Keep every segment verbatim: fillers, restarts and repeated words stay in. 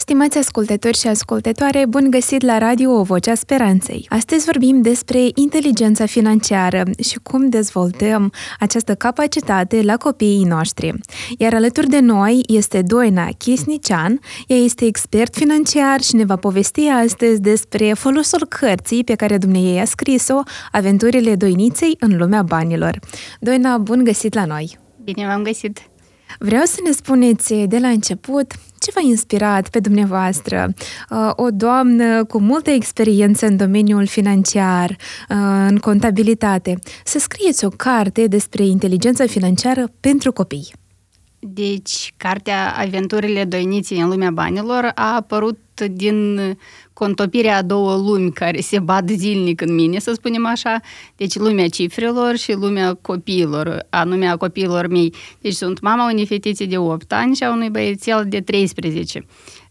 Stimați ascultători și ascultătoare, bun găsit la Radio Vocea Speranței! Astăzi vorbim despre inteligența financiară și cum dezvoltăm această capacitate la copiii noștri. Iar alături de noi este Doina Chisnician, ea este expert financiar și ne va povesti astăzi despre folosul cărții pe care dumneiei a scris-o, Aventurile Doiniței în lumea banilor. Doina, bun găsit la noi! Bine v-am găsit! Vreau să ne spuneți de la început ce v-a inspirat pe dumneavoastră, o doamnă cu multă experiență în domeniul financiar, în contabilitate, să scrieți o carte despre inteligența financiară pentru copii. Deci, cartea Aventurile Doiniței în lumea banilor a apărut din contopirea a două lumi care se bat zilnic în mine, să spunem așa. Deci lumea cifrelor și lumea copiilor, anume a copiilor mei. Deci sunt mama unei fetițe de opt ani și a unui băiețel de treisprezece.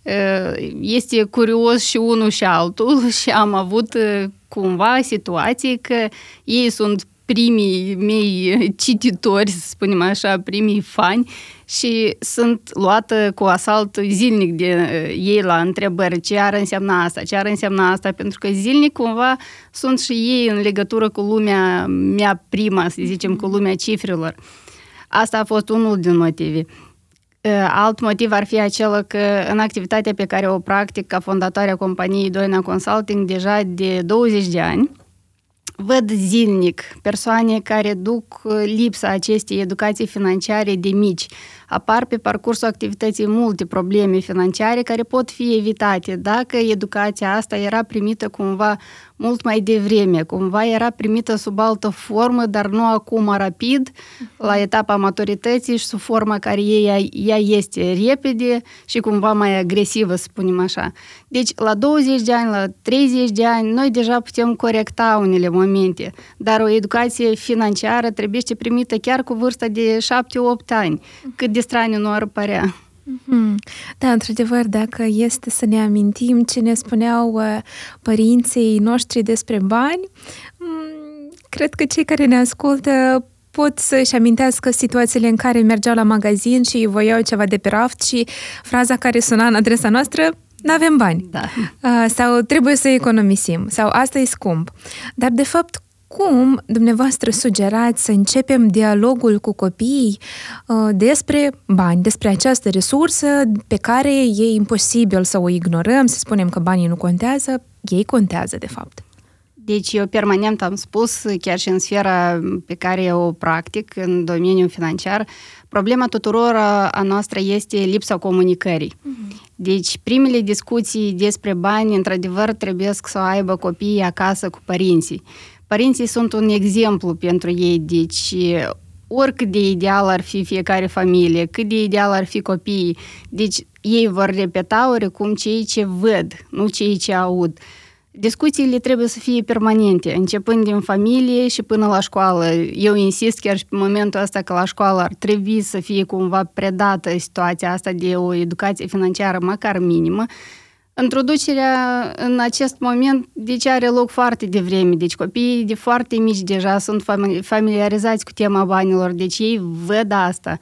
Este curios și unul și altul și am avut cumva situații că ei sunt primii mei cititori, să spunem așa, primii fani și sunt luată cu asalt zilnic de ei la întrebări ce ar însemna asta, ce ar însemna asta, pentru că zilnic cumva sunt și ei în legătură cu lumea mea prima, să zicem, cu lumea cifrelor. Asta a fost unul din motive. Alt motiv ar fi acela că în activitatea pe care o practic ca fondatoare a companiei Doina Consulting deja de douăzeci de ani, văd zilnic persoane care duc lipsa acestei educații financiare de mici. Apar pe parcursul activității multe probleme financiare care pot fi evitate dacă educația asta era primită cumva mult mai devreme, cumva era primită sub altă formă, dar nu acum rapid, la etapa maturității și sub forma care ea, ea este repede și cumva mai agresivă, să spunem așa. Deci, la douăzeci de ani, la treizeci de ani, noi deja putem corecta unele momente, dar o educație financiară trebuie primită chiar cu vârsta de șapte-opt ani, cât de straniu nu ar părea. Mm-hmm. Da, într-adevăr, dacă este să ne amintim ce ne spuneau uh, părinții noștri despre bani, um, cred că cei care ne ascultă pot să-și amintească situațiile în care mergeau la magazin și voiau ceva de pe raft și fraza care suna în adresa noastră: n-avem bani. Da. Uh, sau trebuie să economisim. Sau asta e scump. Dar, de fapt, cum dumneavoastră sugerați să începem dialogul cu copiii uh, despre bani, despre această resursă pe care e imposibil să o ignorăm, să spunem că banii nu contează, ei contează de fapt. Deci eu permanent am spus, chiar și în sfera pe care eu o practic, în domeniul financiar, problema tuturor a noastră este lipsa comunicării. Mm-hmm. Deci primele discuții despre bani, într-adevăr, trebuie să o aibă copiii acasă cu părinții. Părinții sunt un exemplu pentru ei, deci oricât de ideal ar fi fiecare familie, cât de ideal ar fi copiii, deci ei vor repeta oricum cei ce văd, nu cei ce aud. Discuțiile trebuie să fie permanente, începând din familie și până la școală. Eu insist chiar și pe momentul ăsta că la școală ar trebui să fie cumva predată situația asta de o educație financiară măcar minimă. Introducerea în acest moment deci are loc foarte devreme, deci copiii de foarte mici deja sunt familiarizați cu tema banilor, deci ei văd asta.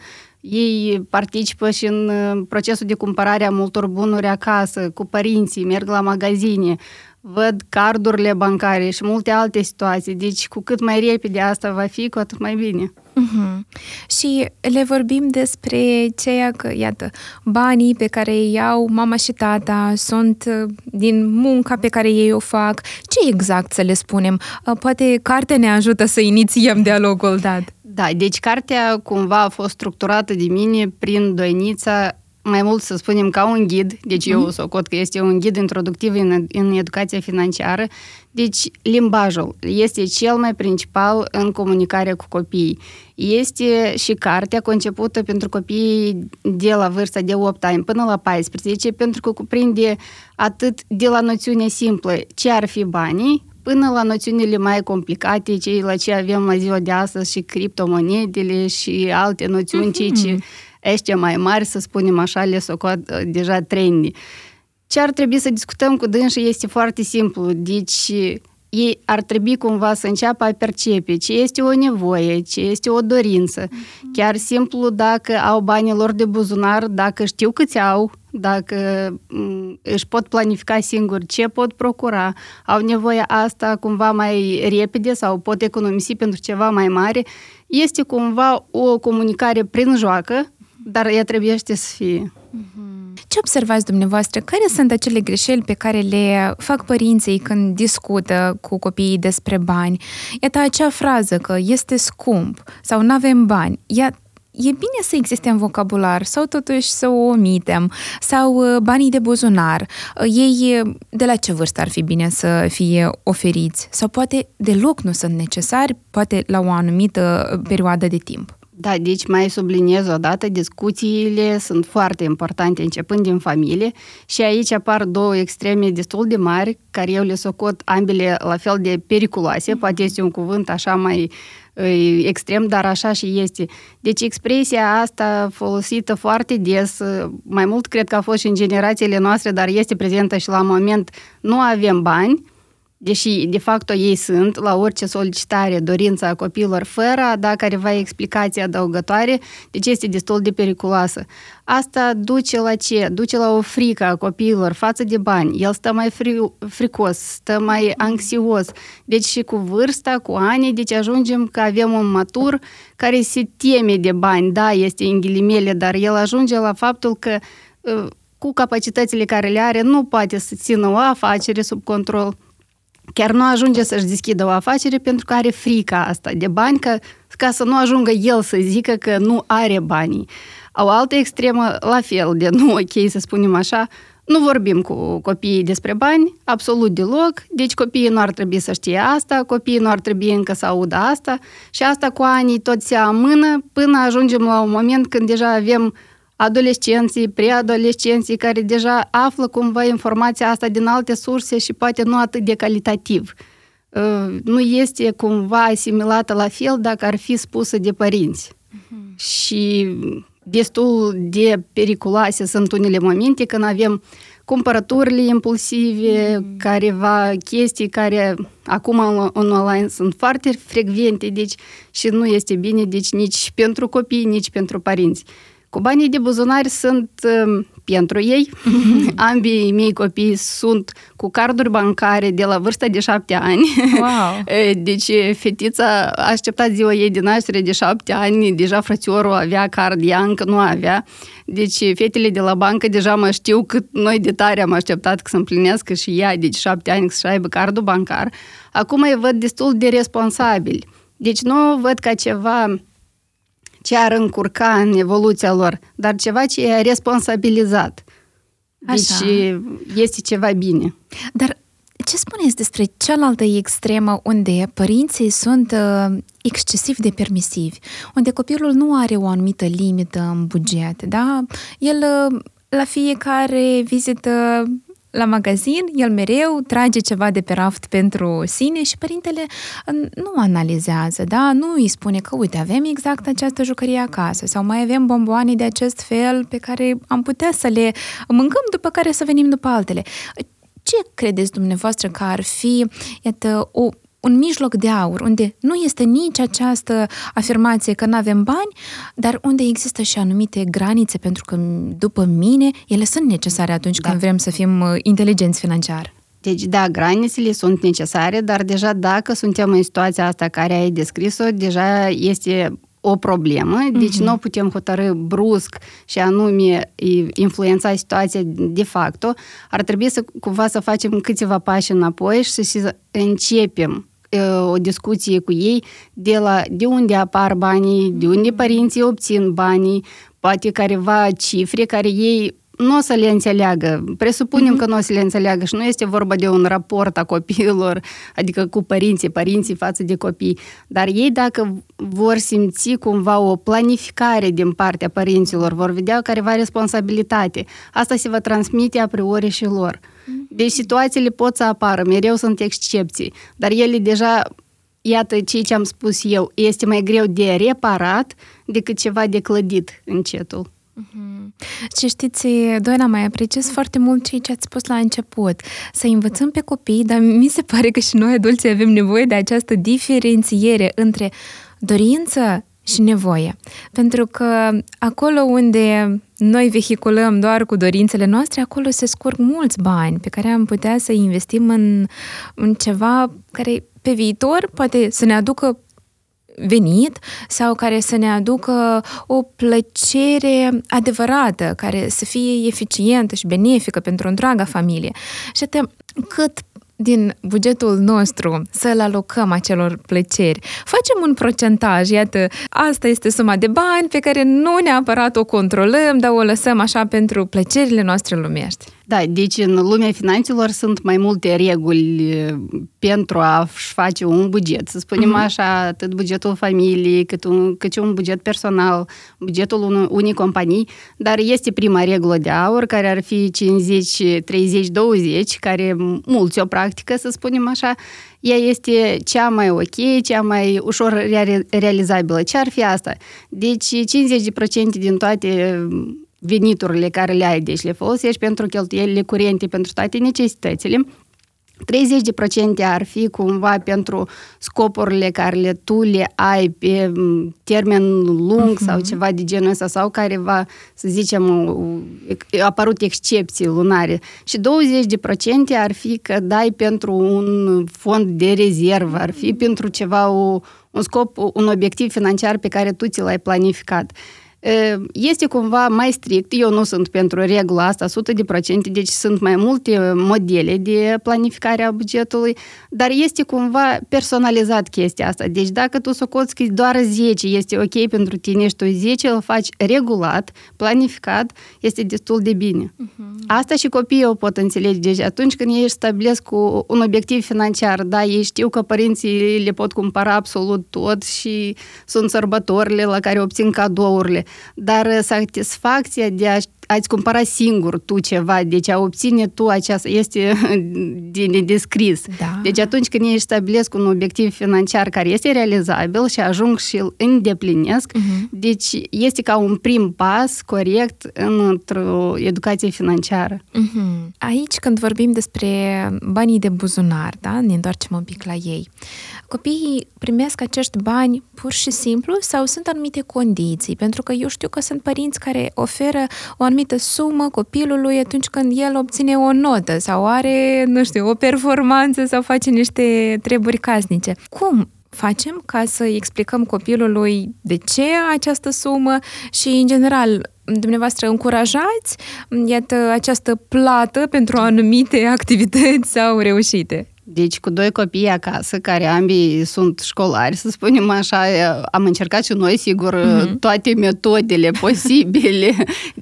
Ei participă și în procesul de cumpărare a multor bunuri acasă, cu părinții, merg la magazine, văd cardurile bancare și multe alte situații. Deci cu cât mai repede asta va fi, cu atât mai bine. Uh-huh. Și le vorbim despre ceea că, iată, banii pe care îi iau mama și tata sunt din munca pe care ei o fac. Ce exact să le spunem? Poate cartea ne ajută să inițiem dialogul dat. Da, deci cartea cumva a fost structurată de mine prin Doinița, mai mult să spunem ca un ghid, deci eu socot că este un ghid introductiv în, în educația financiară, deci limbajul este cel mai principal în comunicarea cu copiii. Este și cartea concepută pentru copiii de la vârsta de opt ani până la paisprezece, pentru că cuprinde atât de la noțiunea simplă ce ar fi banii, până la noțiunile mai complicate, cei la ce avem la ziua de astăzi și criptomonedele și alte noțiuni, cei ce ăștia mai mari, să spunem așa, le socot deja trendy. Ce ar trebui să discutăm cu dânsii este foarte simplu. Deci ei ar trebui cumva să înceapă a percepe ce este o nevoie, ce este o dorință. Mm-hmm. Chiar simplu dacă au banii lor de buzunar, dacă știu câți au, dacă își pot planifica singur ce pot procura, au nevoie asta cumva mai repede sau pot economisi pentru ceva mai mare, este cumva o comunicare prin joacă, dar ea trebuie să fie. Ce observați dumneavoastră? Care sunt acele greșeli pe care le fac părinții când discută cu copiii despre bani? Iată acea frază că este scump sau nu avem bani. Ea E bine să existe în vocabular sau totuși să o omitem? Sau banii de buzunar? Ei de la ce vârstă ar fi bine să fie oferiți? Sau poate deloc nu sunt necesari, poate la o anumită perioadă de timp? Da, deci mai subliniez o dată, discuțiile sunt foarte importante începând din familie și aici apar două extreme destul de mari, care eu le socot ambele la fel de periculoase, poate este un cuvânt așa mai extrem, dar așa și este. Deci expresia asta folosită foarte des, mai mult cred că a fost și în generațiile noastre, dar este prezentă și la moment, nu avem bani, deși de fapt ei sunt la orice solicitare, dorința copiilor, fără a da careva explicații adăugătoare, deci este destul de periculoasă. Asta duce la ce? Duce la o frică a copiilor față de bani. El stă mai fri- fricos, stă mai anxios. Deci și cu vârsta, cu ani, deci ajungem că avem un matur care se teme de bani. Da, este în ghilimele, dar el ajunge la faptul că cu capacitățile care le are nu poate să țină o afacere sub control. Chiar nu ajunge să-și deschidă o afacere pentru că are frica asta de bani, ca, ca să nu ajungă el să zică că nu are banii. O altă extremă, la fel de nu ok, să spunem așa, nu vorbim cu copiii despre bani, absolut deloc, deci copiii nu ar trebui să știe asta, copiii nu ar trebui încă să audă asta și asta cu anii tot se amână până ajungem la un moment când deja avem adolescenții, preadolescenții care deja află cumva informația asta din alte surse și poate nu atât de calitativ. Nu este cumva asimilată la fel dacă ar fi spusă de părinți. Uh-huh. Și destul de periculoase sunt unele momente când avem cumpărăturile impulsive, uh-huh. careva chestii care acum în online sunt foarte frecvente, deci și nu este bine deci nici pentru copii, nici pentru părinți. Cu banii de buzunar sunt uh, pentru ei. Mm-hmm. Ambii mei copii sunt cu carduri bancare de la vârsta de șapte ani. Wow. Deci fetița a așteptat ziua ei de naștere de șapte ani, deja frățiorul avea card, ea încă nu avea. Deci fetele de la bancă deja mă știu cât noi de tare am așteptat că să împlinească și ea, deci șapte ani să aibă cardul bancar. Acum îi văd destul de responsabili. Deci nu o văd ca ceva ce ar încurca în evoluția lor, dar ceva ce e responsabilizat. Deci așa. Este ceva bine. Dar ce spuneți despre cealaltă extremă unde părinții sunt uh, excesiv de permisivi, unde copilul nu are o anumită limită în buget, da? El uh, la fiecare vizită la magazin, el mereu trage ceva de pe raft pentru sine și părintele nu analizează, da? Nu îi spune că, uite, avem exact această jucărie acasă sau mai avem bomboane de acest fel pe care am putea să le mâncăm, după care să venim după altele. Ce credeți dumneavoastră că ar fi, iată, o un mijloc de aur, unde nu este nici această afirmație că nu avem bani, dar unde există și anumite granițe, pentru că, după mine, ele sunt necesare atunci da. Când vrem să fim inteligenți financiar. Deci, da, granițele sunt necesare, dar deja dacă suntem în situația asta care ai descris-o, deja este o problemă, deci uh-huh. nu putem hotărâ brusc și anume influența situația de facto. Ar trebui să cumva să facem câțiva pași înapoi și să începem o discuție cu ei de la de unde apar banii, de unde părinții obțin banii, poate careva cifre care ei nu o să le înțeleagă. Presupunem mm-hmm. că nu o să le înțeleagă și nu este vorba de un raport a copiilor, adică cu părinții, părinții față de copii. Dar ei, dacă vor simți cumva o planificare din partea părinților, vor vedea careva responsabilitate. Asta se va transmite a priori și lor. Deci situațiile pot să apară, mereu sunt excepții, dar ele deja, iată ceea ce am spus eu, este mai greu de reparat decât ceva de clădit încetul. Mm-hmm. Și știți, Doina, mai apreciez foarte mult ceea ce ați spus la început, să învățăm pe copii, dar mi se pare că și noi adulții avem nevoie de această diferențiere între dorință și nevoie. Pentru că acolo unde noi vehiculăm doar cu dorințele noastre, acolo se scurg mulți bani pe care am putea să investim în, în ceva care pe viitor poate să ne aducă venit sau care să ne aducă o plăcere adevărată, care să fie eficientă și benefică pentru întreaga familie. Și atât cât din bugetul nostru să-l alocăm acelor plăceri. Facem un procentaj, iată, asta este suma de bani pe care nu neapărat o controlăm, dar o lăsăm așa pentru plăcerile noastre lumești. Da, deci în lumea finanțelor sunt mai multe reguli pentru a-și face un buget. Să spunem uh-huh. așa, atât bugetul familiei, cât, un, cât și un buget personal, bugetul unei companii, dar este prima regulă de aur, care ar fi cincizeci treizeci douăzeci, care mulți o practică, să spunem așa. Ea este cea mai ok, cea mai ușor realizabilă. Ce ar fi asta? Deci cincizeci la sută din toate veniturile care le ai, deci le folosești pentru cheltuielile curente, pentru toate necesitățile. treizeci la sută ar fi cumva pentru scopurile care le, tu le ai pe termen lung uh-huh. sau ceva de genul ăsta, sau care va, să zicem, apărut excepții lunare. Și douăzeci la sută ar fi că dai pentru un fond de rezervă, ar fi pentru ceva, o, un scop, un obiectiv financiar pe care tu ți l-ai planificat. Este cumva mai strict, eu nu sunt pentru regula asta o sută la sută, deci sunt mai multe modele de planificare a bugetului, dar este cumva personalizat chestia asta. Deci dacă tu socoți că doar zece este ok pentru tine și tu zece îl faci regulat, planificat, este destul de bine. Uh-huh. Asta și copiii o pot înțelege. Deci atunci când ei își stabilesc cu un obiectiv financiar, da, ei știu că părinții le pot cumpăra absolut tot și sunt sărbătorile la care obțin cadourile, dar satisfacția de a a-ți cumpăra singur tu ceva, deci a obține tu aceasta, este de nedescris. Da. Deci atunci când ei stabilesc un obiectiv financiar care este realizabil și ajung și îl îndeplinesc, uh-huh. deci este ca un prim pas corect într-o educație financiară. Uh-huh. Aici, când vorbim despre banii de buzunar, da? Ne întoarcem un pic la ei. Copiii primesc acești bani pur și simplu sau sunt anumite condiții? Pentru că eu știu că sunt părinți care oferă o anumită sumă copilului atunci când el obține o notă sau are, nu știu, o performanță sau face niște treburi casnice. Cum facem ca să explicăm copilului de ce această sumă și, în general, dumneavoastră încurajați, iată, această plată pentru anumite activități sau reușite? Deci cu doi copii acasă, care ambii sunt școlari, să spunem așa, am încercat și noi, sigur, mm-hmm. toate metodele posibile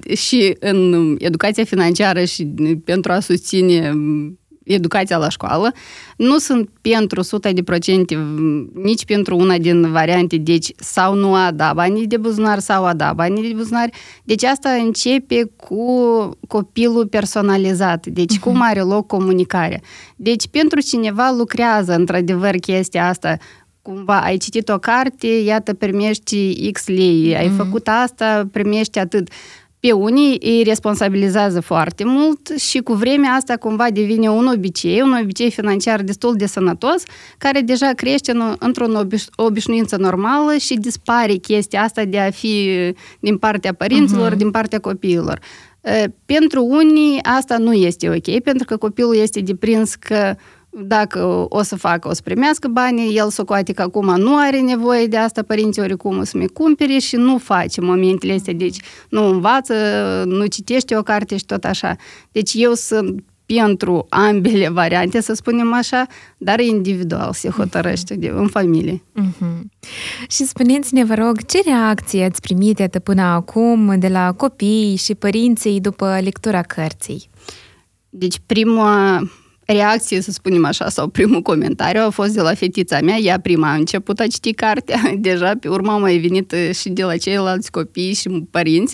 și în educația financiară și pentru a susține educația la școală. Nu sunt pentru o sută la sută nici pentru una din variante, deci sau nu a da banii de buzunar sau a da banii de buzunar. Deci asta începe cu copilul personalizat. Deci uh-huh. cum are loc comunicarea. Deci pentru cineva lucrează într-adevăr chestia asta. Cumva ai citit o carte, iată, primești X lei, ai uh-huh. făcut asta, primești atât. Pe unii îi responsabilizează foarte mult și cu vremea asta cumva devine un obicei, un obicei financiar destul de sănătos, care deja crește în, într-o obiș- obișnuință normală și dispare chestia asta de a fi din partea părinților, uh-huh. din partea copiilor. Pentru unii asta nu este ok, pentru că copilul este deprins că dacă o să facă, o să primească banii, el socoate că acum nu are nevoie de asta, părinții oricum o să mi cumpere și nu face momentele astea, deci nu învață, nu citește o carte și tot așa. Deci eu sunt pentru ambele variante, să spunem așa, dar individual se hotărăște de, în familie. Uh-huh. Și spuneți-ne, vă rog, ce reacții ați primit atât până acum de la copii și părinții după lectura cărții? Deci prima reacție, să spunem așa, sau primul comentariu a fost de la fetița mea. Ea prima a început a citi cartea, deja pe urmă a mai venit și de la ceilalți copii și părinți.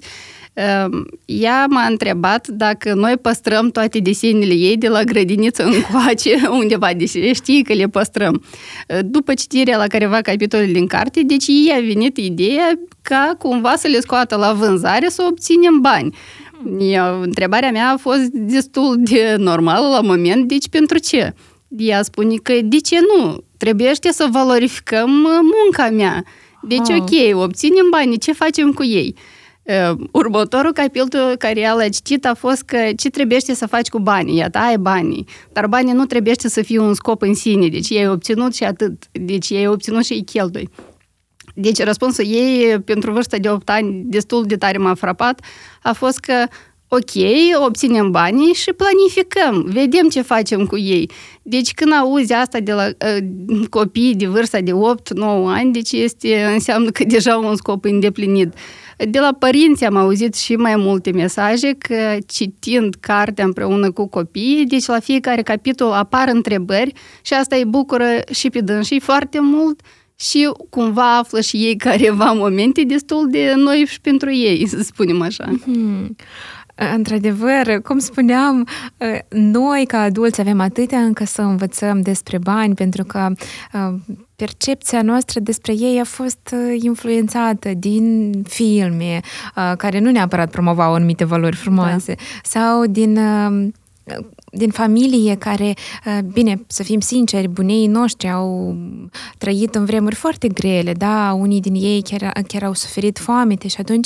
Ea m-a întrebat dacă noi păstrăm toate desenele ei de la grădiniță încoace undeva, deci știi că le păstrăm. După citirea la careva capitole din carte, deci ei a venit ideea ca cumva să le scoată la vânzare să obținem bani. Eu, întrebarea mea a fost destul de normală la moment, deci pentru ce? Ea spune că de ce nu? Trebuie să valorificăm munca mea. Deci oh. ok, obținem bani, ce facem cu ei? Uh, următorul capitol care el a citit a fost că ce trebuie să faci cu banii. Iată, ai banii, dar banii nu trebuie să fie un scop în sine, deci ei obținut și atât, deci ei obținut și ei cheltui. Deci răspunsul ei pentru vârsta de opt ani destul de tare m-a frapat, a fost că ok, obținem banii și planificăm, vedem ce facem cu ei. Deci când auzi asta de la uh, copii de vârsta de opt nouă ani, deci este, înseamnă că deja un scop îndeplinit. De la părinți am auzit și mai multe mesaje că citind cartea împreună cu copiii, deci la fiecare capitol apar întrebări și asta îi bucură și pe dânsii foarte mult și cumva află și ei careva momente destul de noi și pentru ei, să spunem așa. Mm-hmm. Într-adevăr, cum spuneam, noi ca adulți avem atâtea încă să învățăm despre bani, pentru că percepția noastră despre ei a fost influențată din filme care nu neapărat promovau anumite valori frumoase, da. Sau din... din familie care, bine, să fim sinceri, bunii noștri au trăit în vremuri foarte grele, da, unii din ei chiar, chiar au suferit foamete și atunci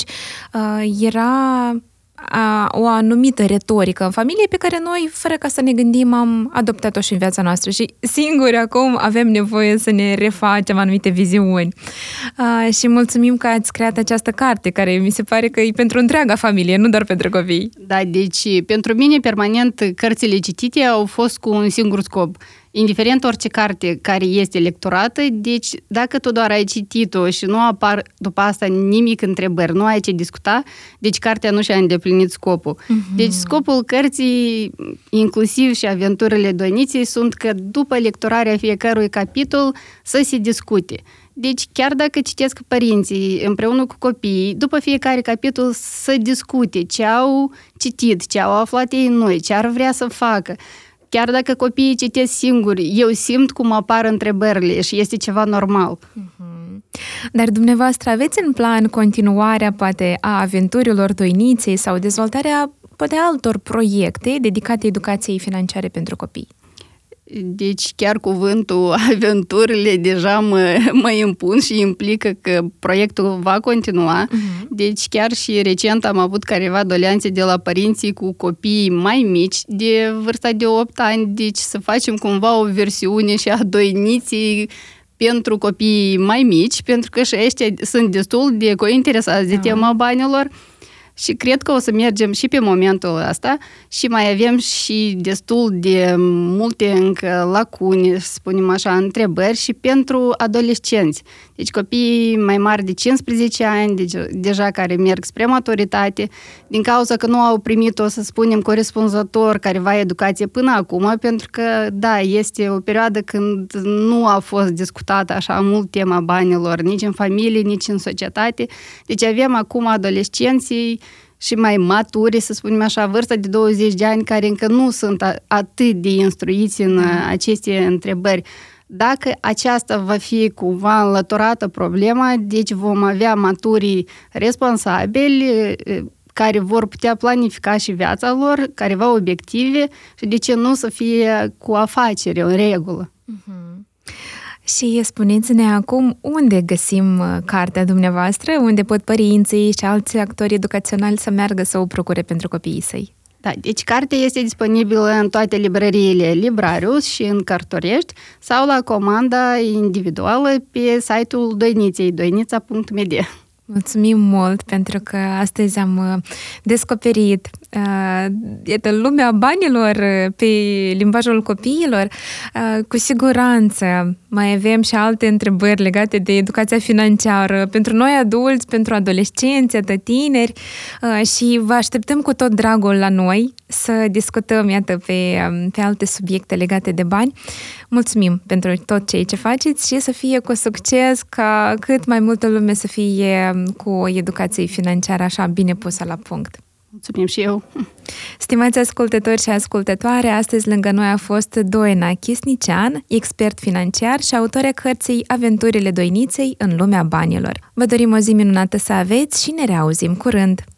era a, o anumită retorică în familie pe care noi, fără ca să ne gândim, am adoptat-o și în viața noastră și singuri acum avem nevoie să ne refacem anumite viziuni. A, și mulțumim că ați creat această carte, care mi se pare că e pentru întreaga familie, nu doar pentru copii. Da, deci pentru mine permanent cărțile citite au fost cu un singur scop. Indiferent orice carte care este lecturată, deci dacă tu doar ai citit-o și nu apar după asta nimic întrebări, nu ai ce discuta, deci cartea nu și-a îndeplinit scopul. Uh-huh. Deci scopul cărții, inclusiv și aventurile doiniței, sunt că după lecturarea fiecărui capitol să se discute. Deci chiar dacă citesc părinții împreună cu copiii, după fiecare capitol să discute ce au citit, ce au aflat ei noi, ce ar vrea să facă. Chiar dacă copiii citesc singuri, eu simt cum apar întrebările și este ceva normal. Dar dumneavoastră aveți în plan continuarea, poate, a aventurilor doiniței sau dezvoltarea, poate, altor proiecte dedicate educației financiare pentru copii? Deci chiar cuvântul aventurile deja mă, mă impun și implică că proiectul va continua. Uh-huh. Deci chiar și recent am avut careva doleanțe de la părinții cu copii mai mici de vârsta de opt ani, deci să facem cumva o versiune și a doiniții pentru copii mai mici, pentru că și ăștia sunt destul de cointeresați de uh-huh. tema banilor. Și cred că o să mergem și pe momentul ăsta și mai avem și destul de multe încă lacune, să spunem așa, întrebări și pentru adolescenți. Deci copiii mai mari de cincisprezece ani, deci deja care merg spre maturitate, din cauza că nu au primit-o, să spunem, corespunzător careva educație până acum, pentru că, da, este o perioadă când nu a fost discutată așa mult tema banilor, nici în familie, nici în societate. Deci avem acum adolescenții și mai maturi, să spunem așa, vârsta de douăzeci de ani, care încă nu sunt atât de instruiți în aceste întrebări. Dacă aceasta va fi cumva înlăturată problema, deci vom avea maturii responsabili care vor putea planifica și viața lor, careva obiective și de ce nu să fie cu afacere în regulă. Uh-huh. Și spuneți-ne acum unde găsim cartea dumneavoastră, unde pot părinții și alți actori educaționali să meargă să o procure pentru copiii săi. Da, deci cartea este disponibilă în toate librăriile Librarius și în Cărturești sau la comanda individuală pe site-ul Doiniței, doinița punct m d. Mulțumim mult pentru că astăzi am descoperit Iată, lumea banilor pe limbajul copiilor. Cu siguranță mai avem și alte întrebări legate de educația financiară pentru noi adulți, pentru adolescenți, de tineri și vă așteptăm cu tot dragul la noi să discutăm, iată, pe, pe alte subiecte legate de bani. Mulțumim pentru tot ceea ce faceți și să fie cu succes, ca cât mai multă lume să fie cu o educație financiară așa bine pusă la punct. Mulțumim și eu! Stimați ascultători și ascultătoare, astăzi lângă noi a fost Doina Chisnician, expert financiar și autoarea cărții Aventurile Doiniței în lumea banilor. Vă dorim o zi minunată să aveți și ne reauzim curând!